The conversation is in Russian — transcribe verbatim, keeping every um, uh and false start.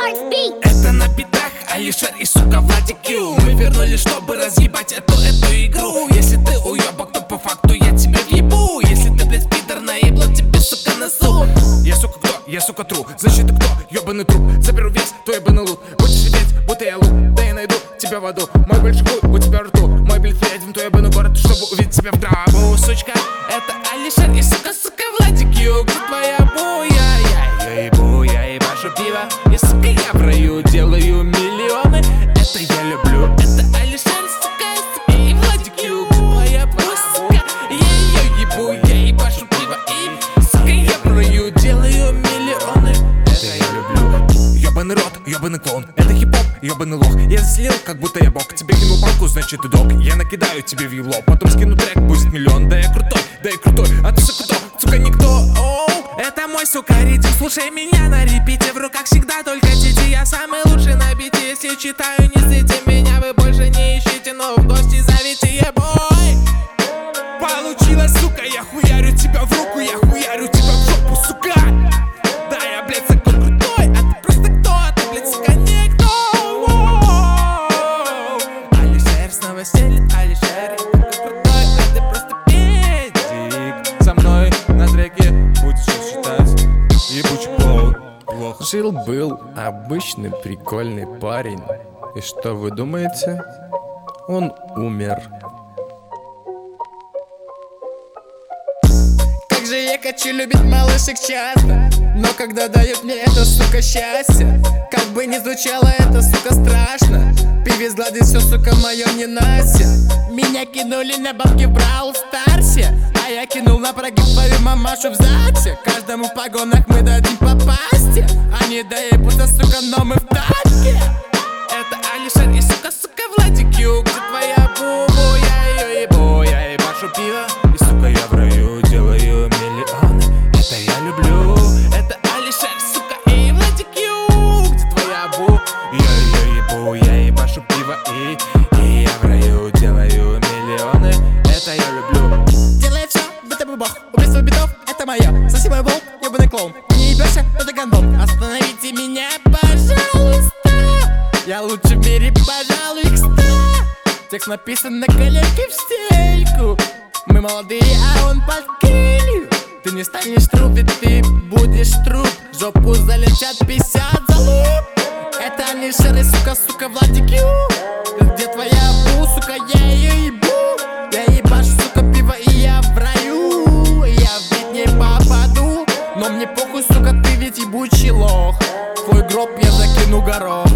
Это на битах Алишер и сука Владик Q. Мы вернулись, чтобы разъебать эту, эту игру. Если ты уебок, то по факту я тебе въебу. Если ты, блядь, пидор, наебло тебе, сука, носу. Я, сука, кто? Я, сука, тру. Значит, ты кто? Ёбаный труп. Заберу весь твой ебаный лут. Будешь сидеть, будто я лут. Да я найду тебя в аду. Мой большой хуй у тебя в рту. Мой, блядь, приедем в твой ебаный город, чтобы увидеть тебя в гробу, сучка. Это Алишер и, сука, сука, Владик Q. Где твоя буя? Я ебу, я ебашу пиво. И, сука, я в раю делаю миллионы. Это я люблю. Это Алишер, сука, сука, и Владик Q. Где твоя буя, сука? Я ее ебу, я ебашу пиво. И, сука, я в раю делаю миллионы. Это я люблю. Ёбаный рот, ёбаный клоун. Это хип-хоп, ёбаный лох. Я заслил, как будто я бог. Тебе кинул палку, значит ты дог. Я накидаю тебе в ебло. Потом скину трек, будет миллион. Да я крутой, да я крутой. А ты, сука, кто? Сука, никто. Оу, это мой, сука, ритм. Слушай меня на репите. В руках всегда только дети. Я самый лучший на бите. Если читаю, не злите меня. Вы больше не ищите, но в гости зовите, ебой. Получилось, сука, я хуярю тебя в руку. Я хуярю тебя в жопу, сука. Да, я, блядь, такой крутой. А ты просто кто? Ты, блядь, сука, никто. Алишер снова стелит, Алишер такой крутой. А ты просто педик. Со мной на треке будешь считать ебучий клоун. Жил-был обычный прикольный парень. И что вы думаете? Он умер. Как же я хочу любить малышек часто, но когда дает мне это, сука, счастье. Как бы ни звучало это, сука, страшно. Певец гладит все, сука, мое не Настя. Меня кинули на бабки в Brawl Старсе, а я кинул на прогиб свою мамашу в ЗАГСе. Каждому в погонах мы дадим по пасте. Они доебутся, сука, но мы в тачке. Это Алишер и, сука, сука, Владик Q. Где твоя бубу? Я ее ебу, я ебашу пиво. И, сука, я в раю делаю миллионы. Это я люблю. Это Алишер, сука, и Владик Q. Где твоя бу? Я ее ебу, я ебашу пиво. И, и я в раю делаю миллионы. Это я люблю. Делай все, будто бы бог. Убийство битов, это мое. Соси мой волк, ебаный клоун. Не ебешься, это гандон. Остановите меня, пожалуйста. Я лучший в мире, пожалуй, к ста. Текст написан на коленке в стельку. Мы молодые, а он под килью. Ты не станешь труп, ведь ты будешь труп. В жопу залетят пятьдесят за луп. Это Алишер и, сука, сука, Владик Q. Где твоя бу, сука, я ее ебу. Я ебашу, сука, пиво, и я в раю. Я в бит не попаду, но мне похуй, сука, ты ведь ебучий лох. Твой гроб я закину горох.